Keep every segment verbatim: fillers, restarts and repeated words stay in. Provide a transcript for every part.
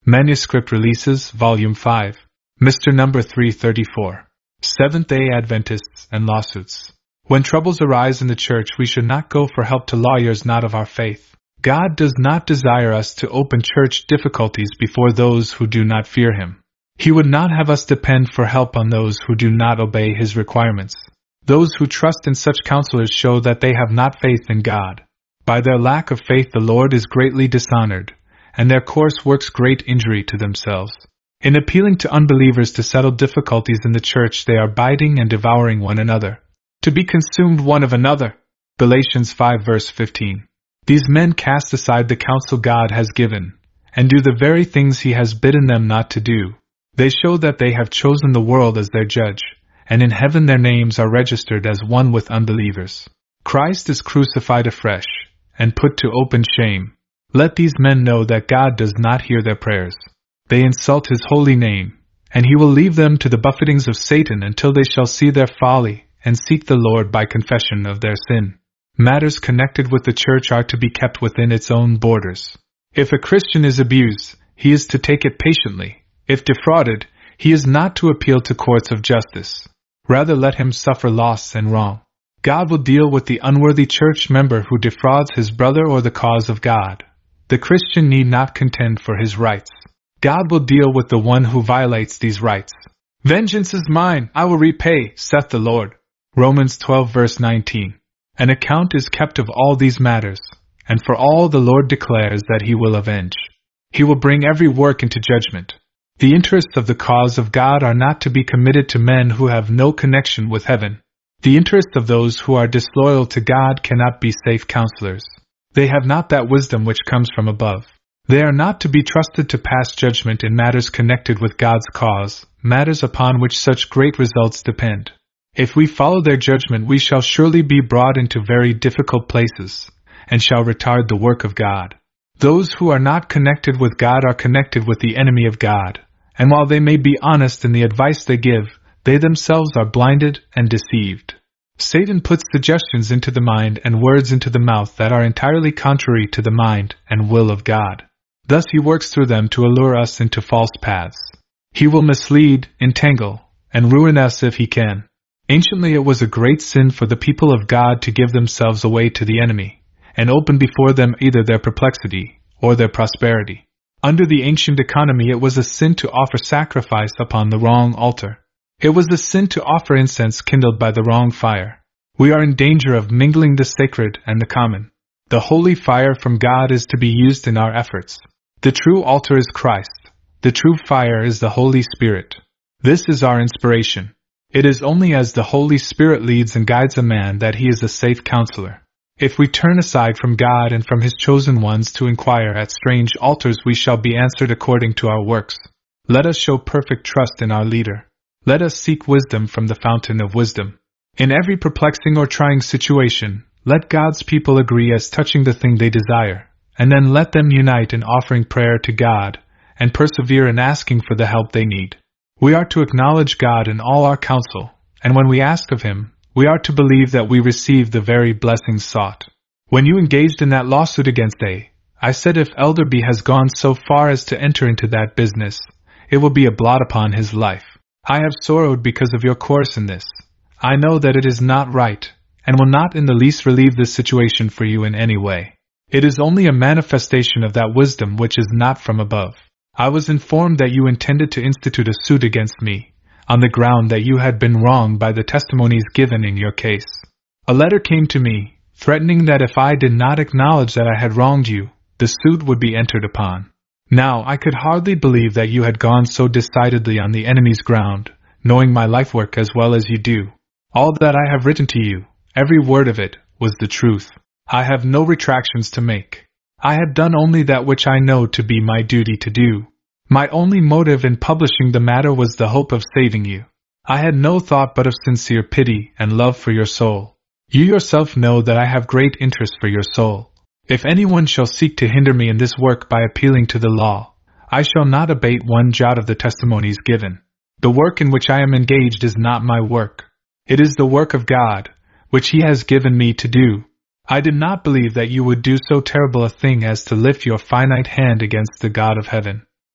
Manuscript Releases, Volume five. Mister Number three thirty-four. Seventh-day Adventists and Lawsuits. When troubles arise in the church, we should not go for help to lawyers not of our faith. God does not desire us to open church difficulties before those who do not fear Him. He would not have us depend for help on those who do not obey His requirements. Those who trust in such counselors show that they have not faith in God. By their lack of faith the Lord is greatly dishonored, and their course works great injury to themselves. In appealing to unbelievers to settle difficulties in the church, they are biting and devouring one another, to be consumed one of another. Galatians five verse fifteen. These men cast aside the counsel God has given, and do the very things He has bidden them not to do. They show that they have chosen the world as their judge, and in heaven their names are registered as one with unbelievers. Christ is crucified afresh, and put to open shame. Let these men know that God does not hear their prayers. They insult His holy name, and He will leave them to the buffetings of Satan until they shall see their folly, and seek the Lord by confession of their sin. Matters connected with the church are to be kept within its own borders. If a Christian is abused, he is to take it patiently. If defrauded, he is not to appeal to courts of justice. Rather let him suffer loss and wrong. God will deal with the unworthy church member who defrauds his brother or the cause of God. The Christian need not contend for his rights. God will deal with the one who violates these rights. Vengeance is mine, I will repay, saith the Lord. Romans twelve verse nineteen. An account is kept of all these matters, and for all the Lord declares that He will avenge. He will bring every work into judgment. The interests of the cause of God are not to be committed to men who have no connection with heaven. The interests of those who are disloyal to God cannot be safe counselors. They have not that wisdom which comes from above. They are not to be trusted to pass judgment in matters connected with God's cause, matters upon which such great results depend. If we follow their judgment, we shall surely be brought into very difficult places, and shall retard the work of God. Those who are not connected with God are connected with the enemy of God, and while they may be honest in the advice they give, they themselves are blinded and deceived. Satan puts suggestions into the mind and words into the mouth that are entirely contrary to the mind and will of God. Thus he works through them to allure us into false paths. He will mislead, entangle, and ruin us if he can. Anciently it was a great sin for the people of God to give themselves away to the enemy, and open before them either their perplexity or their prosperity. Under the ancient economy it was a sin to offer sacrifice upon the wrong altar. It was a sin to offer incense kindled by the wrong fire. We are in danger of mingling the sacred and the common. The holy fire from God is to be used in our efforts. The true altar is Christ. The true fire is the Holy Spirit. This is our inspiration. It is only as the Holy Spirit leads and guides a man that he is a safe counselor. If we turn aside from God and from His chosen ones to inquire at strange altars, we shall be answered according to our works. Let us show perfect trust in our leader. Let us seek wisdom from the fountain of wisdom. In every perplexing or trying situation, let God's people agree as touching the thing they desire, and then let them unite in offering prayer to God, and persevere in asking for the help they need. We are to acknowledge God in all our counsel, and when we ask of Him, we are to believe that we receive the very blessings sought. When you engaged in that lawsuit against A, I said if Elder B has gone so far as to enter into that business, it will be a blot upon his life. I have sorrowed because of your course in this. I know that it is not right, and will not in the least relieve this situation for you in any way. It is only a manifestation of that wisdom which is not from above. I was informed that you intended to institute a suit against me, on the ground that you had been wronged by the testimonies given in your case. A letter came to me, threatening that if I did not acknowledge that I had wronged you, the suit would be entered upon. Now I could hardly believe that you had gone so decidedly on the enemy's ground, knowing my life work as well as you do. All that I have written to you, every word of it, was the truth. I have no retractions to make. I have done only that which I know to be my duty to do. My only motive in publishing the matter was the hope of saving you. I had no thought but of sincere pity and love for your soul. You yourself know that I have great interest for your soul. If anyone shall seek to hinder me in this work by appealing to the law, I shall not abate one jot of the testimonies given. The work in which I am engaged is not my work. It is the work of God, which He has given me to do. I did not believe that you would do so terrible a thing as to lift your finite hand against the God of heaven.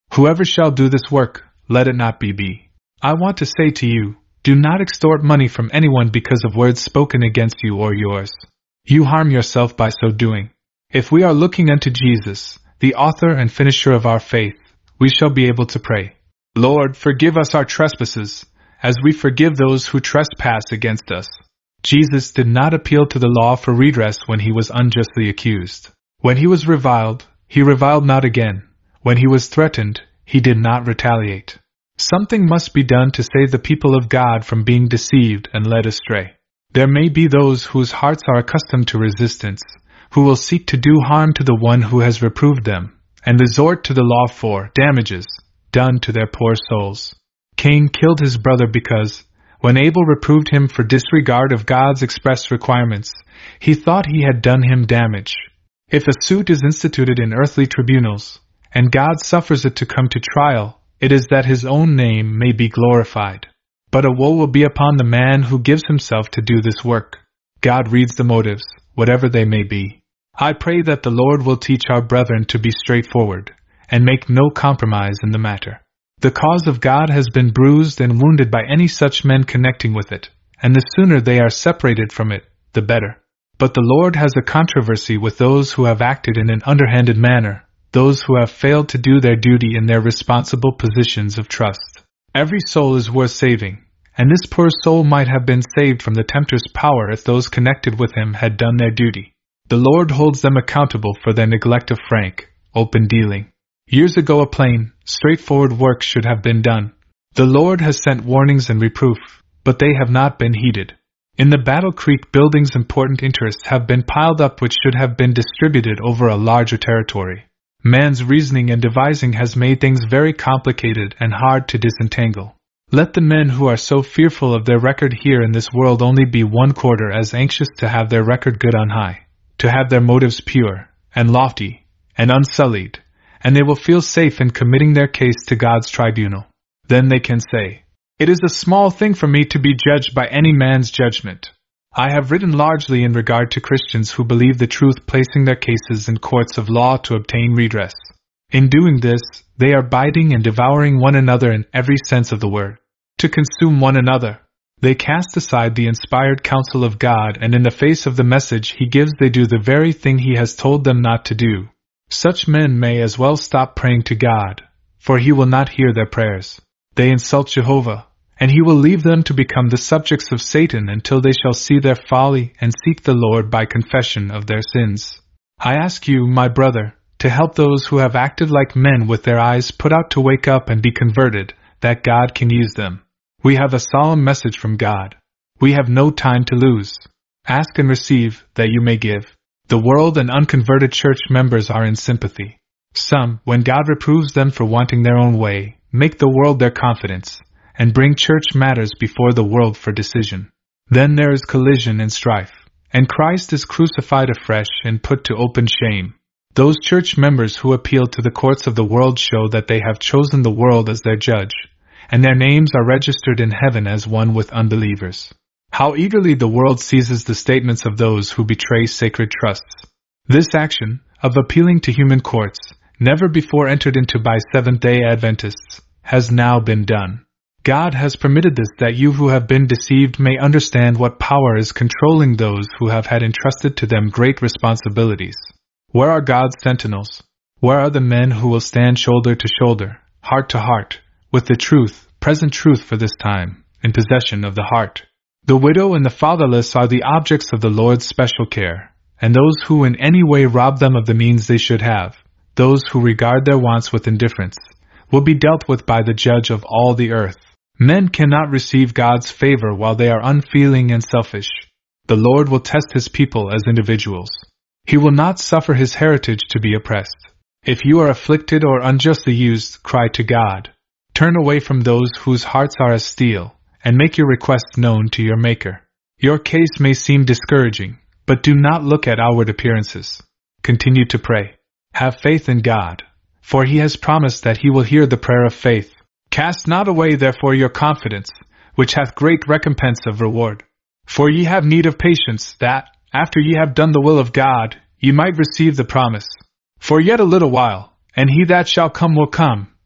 Whoever shall do this work, let it not be me. I want to say to you, do not extort money from anyone because of words spoken against you or yours. You harm yourself by so doing. If we are looking unto Jesus, the author and finisher of our faith, we shall be able to pray, Lord, forgive us our trespasses, as we forgive those who trespass against us. Jesus did not appeal to the law for redress when he was unjustly accused. When he was reviled, he reviled not again. When he was threatened, he did not retaliate. Something must be done to save the people of God from being deceived and led astray. There may be those whose hearts are accustomed to resistance, who will seek to do harm to the one who has reproved them, and resort to the law for damages done to their poor souls. Cain killed his brother because, when Abel reproved him for disregard of God's express requirements, he thought he had done him damage. If a suit is instituted in earthly tribunals, and God suffers it to come to trial, it is that his own name may be glorified. But a woe will be upon the man who gives himself to do this work. God reads the motives, whatever they may be. I pray that the Lord will teach our brethren to be straightforward, and make no compromise in the matter. The cause of God has been bruised and wounded by any such men connecting with it, and the sooner they are separated from it, the better. But the Lord has a controversy with those who have acted in an underhanded manner, those who have failed to do their duty in their responsible positions of trust. Every soul is worth saving, and this poor soul might have been saved from the tempter's power if those connected with him had done their duty. The Lord holds them accountable for their neglect of frank, open dealing. Years ago a plain, straightforward work should have been done. The Lord has sent warnings and reproof, but they have not been heeded. In the Battle Creek buildings important interests have been piled up which should have been distributed over a larger territory. Man's reasoning and devising has made things very complicated and hard to disentangle. Let the men who are so fearful of their record here in this world only be one quarter as anxious to have their record good on high, to have their motives pure, and lofty, and unsullied, and they will feel safe in committing their case to God's tribunal. Then they can say, "It is a small thing for me to be judged by any man's judgment." I have written largely in regard to Christians who believe the truth, placing their cases in courts of law to obtain redress. In doing this, they are biting and devouring one another in every sense of the word. To consume one another, they cast aside the inspired counsel of God, and in the face of the message He gives they do the very thing He has told them not to do. Such men may as well stop praying to God, for He will not hear their prayers. They insult Jehovah, and He will leave them to become the subjects of Satan until they shall see their folly and seek the Lord by confession of their sins. I ask you, my brother, to help those who have acted like men with their eyes put out to wake up and be converted, that God can use them. We have a solemn message from God. We have no time to lose. Ask and receive, that you may give. The world and unconverted church members are in sympathy. Some, when God reproves them for wanting their own way, make the world their confidence, and bring church matters before the world for decision. Then there is collision and strife, and Christ is crucified afresh and put to open shame. Those church members who appeal to the courts of the world show that they have chosen the world as their judge, and their names are registered in heaven as one with unbelievers. How eagerly the world seizes the statements of those who betray sacred trusts. This action, of appealing to human courts, never before entered into by Seventh-day Adventists, has now been done. God has permitted this that you who have been deceived may understand what power is controlling those who have had entrusted to them great responsibilities. Where are God's sentinels? Where are the men who will stand shoulder to shoulder, heart to heart, with the truth, present truth for this time, in possession of the heart? The widow and the fatherless are the objects of the Lord's special care, and those who in any way rob them of the means they should have, those who regard their wants with indifference, will be dealt with by the Judge of all the earth. Men cannot receive God's favor while they are unfeeling and selfish. The Lord will test His people as individuals. He will not suffer His heritage to be oppressed. If you are afflicted or unjustly used, cry to God. Turn away from those whose hearts are as steel, and make your requests known to your Maker. Your case may seem discouraging, but do not look at outward appearances. Continue to pray. Have faith in God, for He has promised that He will hear the prayer of faith. Cast not away therefore your confidence, which hath great recompense of reward. For ye have need of patience, that, after ye have done the will of God, ye might receive the promise. For yet a little while, and He that shall come will come,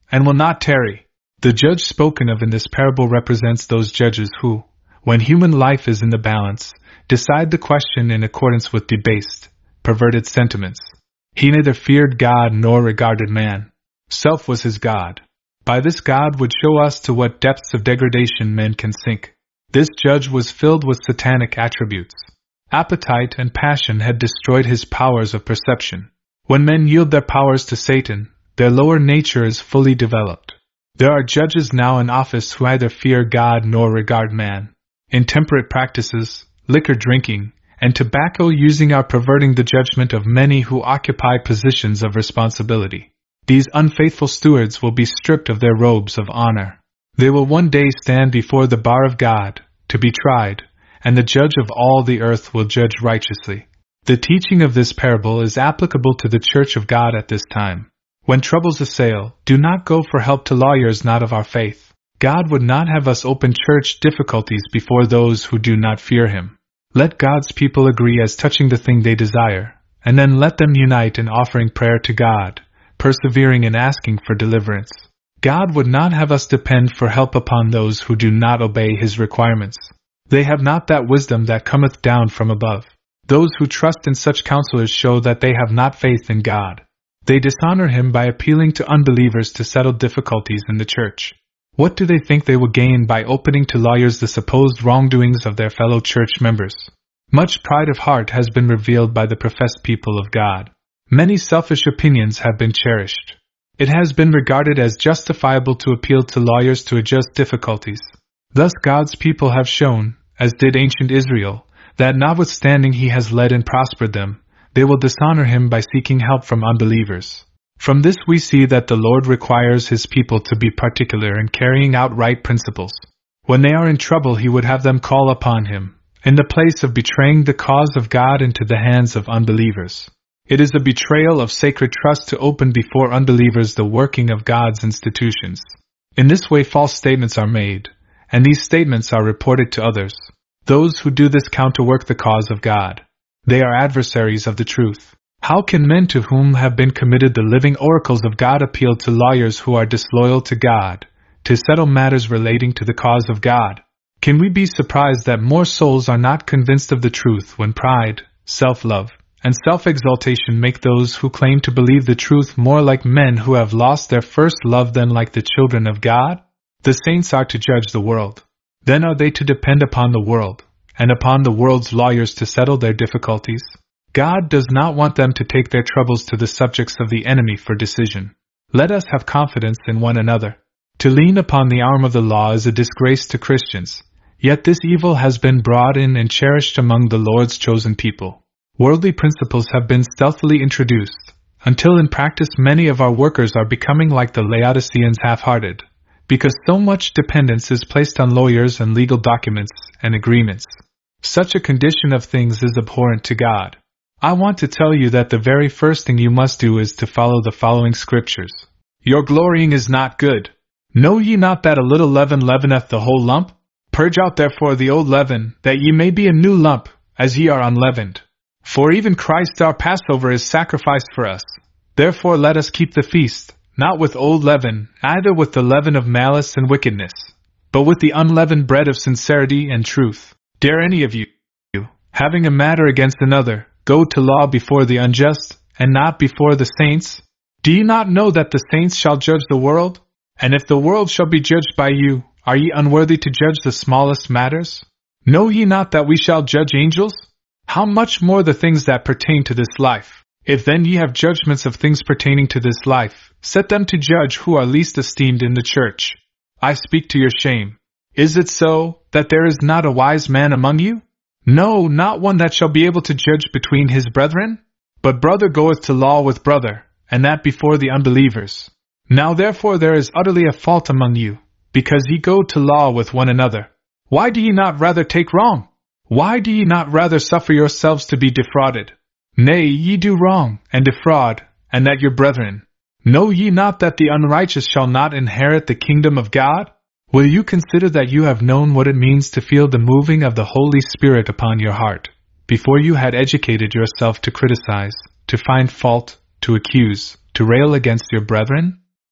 and will not tarry. The judge spoken of in this parable represents those judges who, when human life is in the balance, decide the question in accordance with debased, perverted sentiments. He neither feared God nor regarded man. Self was his God. By this God would show us to what depths of degradation men can sink. This judge was filled with satanic attributes. Appetite and passion had destroyed his powers of perception. When men yield their powers to Satan, their lower nature is fully developed. There are judges now in office who neither fear God nor regard man. Intemperate practices, liquor drinking, and tobacco using are perverting the judgment of many who occupy positions of responsibility. These unfaithful stewards will be stripped of their robes of honor. They will one day stand before the bar of God, to be tried, and the judge of all the earth will judge righteously. The teaching of this parable is applicable to the Church of God at this time. When troubles assail, do not go for help to lawyers not of our faith. God would not have us open church difficulties before those who do not fear Him. Let God's people agree as touching the thing they desire, and then let them unite in offering prayer to God, persevering in asking for deliverance. God would not have us depend for help upon those who do not obey His requirements. They have not that wisdom that cometh down from above. Those who trust in such counselors show that they have not faith in God. They dishonor Him by appealing to unbelievers to settle difficulties in the church. What do they think they will gain by opening to lawyers the supposed wrongdoings of their fellow church members? Much pride of heart has been revealed by the professed people of God. Many selfish opinions have been cherished. It has been regarded as justifiable to appeal to lawyers to adjust difficulties. Thus God's people have shown, as did ancient Israel, that notwithstanding He has led and prospered them, they will dishonor Him by seeking help from unbelievers. From this we see that the Lord requires His people to be particular in carrying out right principles. When they are in trouble He would have them call upon Him, in the place of betraying the cause of God into the hands of unbelievers. It is a betrayal of sacred trust to open before unbelievers the working of God's institutions. In this way false statements are made, and these statements are reported to others. Those who do this counterwork the cause of God. They are adversaries of the truth. How can men to whom have been committed the living oracles of God appeal to lawyers who are disloyal to God, to settle matters relating to the cause of God? Can we be surprised that more souls are not convinced of the truth when pride, self-love, and self-exaltation make those who claim to believe the truth more like men who have lost their first love than like the children of God? The saints are to judge the world. Then are they to depend upon the world, and upon the world's lawyers to settle their difficulties? God does not want them to take their troubles to the subjects of the enemy for decision. Let us have confidence in one another. To lean upon the arm of the law is a disgrace to Christians, yet this evil has been brought in and cherished among the Lord's chosen people. Worldly principles have been stealthily introduced, until in practice many of our workers are becoming like the Laodiceans half-hearted, because so much dependence is placed on lawyers and legal documents and agreements. Such a condition of things is abhorrent to God. I want to tell you that the very first thing you must do is to follow the following scriptures. Your glorying is not good. Know ye not that a little leaven leaveneth the whole lump? Purge out therefore the old leaven, that ye may be a new lump, as ye are unleavened. For even Christ our Passover is sacrificed for us. Therefore let us keep the feast, not with old leaven, neither with the leaven of malice and wickedness, but with the unleavened bread of sincerity and truth. Dare any of you, having a matter against another, go to law before the unjust, and not before the saints? Do ye not know that the saints shall judge the world? And if the world shall be judged by you, are ye unworthy to judge the smallest matters? Know ye not that we shall judge angels? How much more the things that pertain to this life? If then ye have judgments of things pertaining to this life, set them to judge who are least esteemed in the church. I speak to your shame. Is it so, that there is not a wise man among you? No, not one that shall be able to judge between his brethren? But brother goeth to law with brother, and that before the unbelievers. Now therefore there is utterly a fault among you, because ye go to law with one another. Why do ye not rather take wrong? Why do ye not rather suffer yourselves to be defrauded? Nay, ye do wrong, and defraud, and that your brethren. Know ye not that the unrighteous shall not inherit the kingdom of God? Will you consider that you have known what it means to feel the moving of the Holy Spirit upon your heart, before you had educated yourself to criticize, to find fault, to accuse, to rail against your brethren?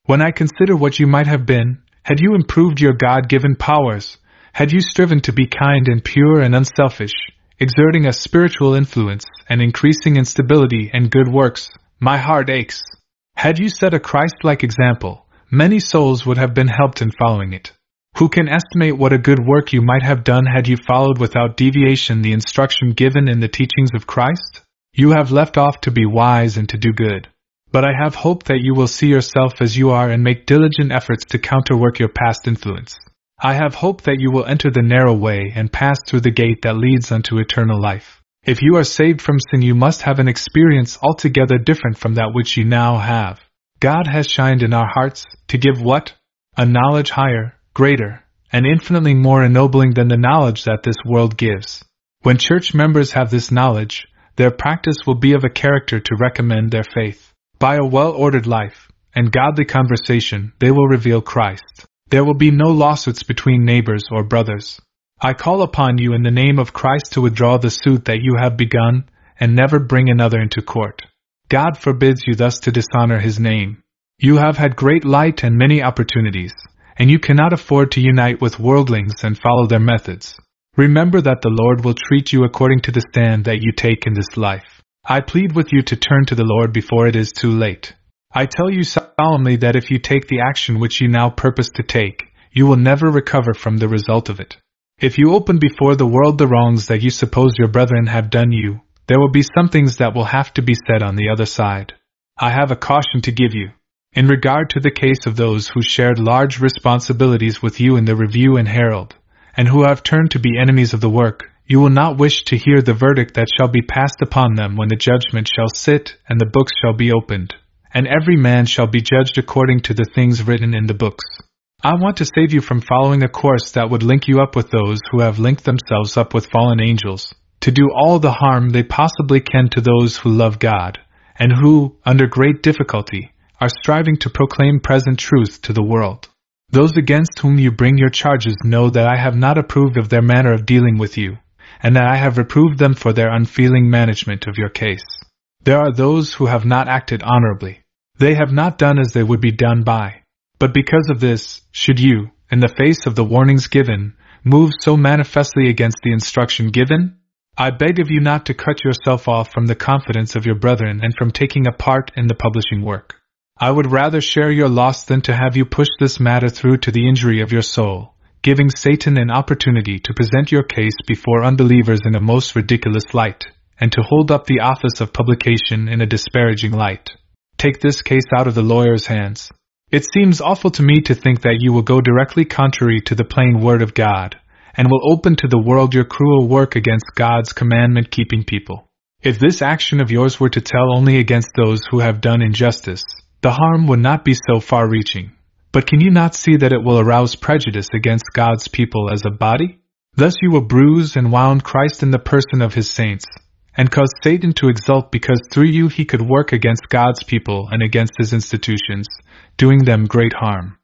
When I consider what you might have been, had you improved your God-given powers, had you striven to be kind and pure and unselfish, exerting a spiritual influence and increasing in stability and good works, my heart aches. Had you set a Christ-like example, many souls would have been helped in following it. Who can estimate what a good work you might have done had you followed without deviation the instruction given in the teachings of Christ? You have left off to be wise and to do good. But I have hope that you will see yourself as you are and make diligent efforts to counterwork your past influence. I have hope that you will enter the narrow way and pass through the gate that leads unto eternal life. If you are saved from sin, you must have an experience altogether different from that which you now have. God has shined in our hearts to give what? A knowledge higher, greater, and infinitely more ennobling than the knowledge that this world gives. When church members have this knowledge, their practice will be of a character to recommend their faith. By a well-ordered life and godly conversation, they will reveal Christ. There will be no lawsuits between neighbors or brothers. I call upon you in the name of Christ to withdraw the suit that you have begun, and never bring another into court. God forbids you thus to dishonor His name. You have had great light and many opportunities, and you cannot afford to unite with worldlings and follow their methods. Remember that the Lord will treat you according to the stand that you take in this life. I plead with you to turn to the Lord before it is too late. I tell you solemnly that if you take the action which you now purpose to take, you will never recover from the result of it. If you open before the world the wrongs that you suppose your brethren have done you, there will be some things that will have to be said on the other side. I have a caution to give you. In regard to the case of those who shared large responsibilities with you in the Review and Herald, and who have turned to be enemies of the work, you will not wish to hear the verdict that shall be passed upon them when the judgment shall sit and the books shall be opened, and every man shall be judged according to the things written in the books. I want to save you from following a course that would link you up with those who have linked themselves up with fallen angels, to do all the harm they possibly can to those who love God, and who, under great difficulty, are striving to proclaim present truth to the world. Those against whom you bring your charges know that I have not approved of their manner of dealing with you, and that I have reproved them for their unfeeling management of your case. There are those who have not acted honorably. They have not done as they would be done by. But because of this, should you, in the face of the warnings given, move so manifestly against the instruction given? I beg of you not to cut yourself off from the confidence of your brethren and from taking a part in the publishing work. I would rather share your loss than to have you push this matter through to the injury of your soul, giving Satan an opportunity to present your case before unbelievers in a most ridiculous light, and to hold up the office of publication in a disparaging light. Take this case out of the lawyer's hands. It seems awful to me to think that you will go directly contrary to the plain word of God, and will open to the world your cruel work against God's commandment-keeping people. If this action of yours were to tell only against those who have done injustice, the harm would not be so far-reaching. But can you not see that it will arouse prejudice against God's people as a body? Thus you will bruise and wound Christ in the person of His saints, and cause Satan to exult because through you he could work against God's people and against His institutions, doing them great harm.